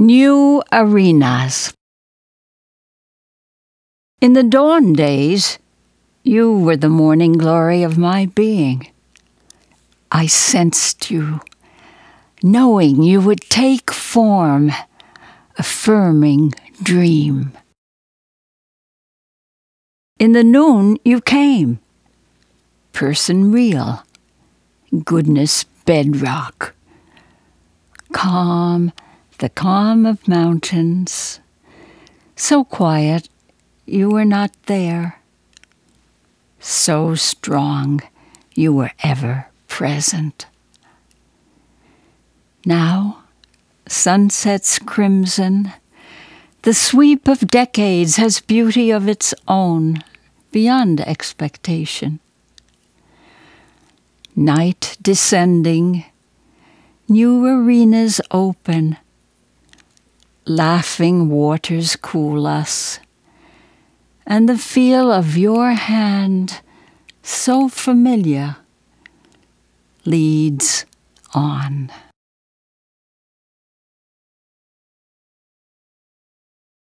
New arenas. In the dawn days, you were the morning glory of my being. I sensed you, knowing you would take form, a firming dream. In the noon you came, person real, goodness bedrock, calm, the calm of mountains, so quiet you were not there, so strong you were ever present. Now, sunsets crimson, the sweep of decades has beauty of its own, beyond expectation. Night descending, new arenas open, laughing waters cool us, and the feel of your hand, so familiar, leads on.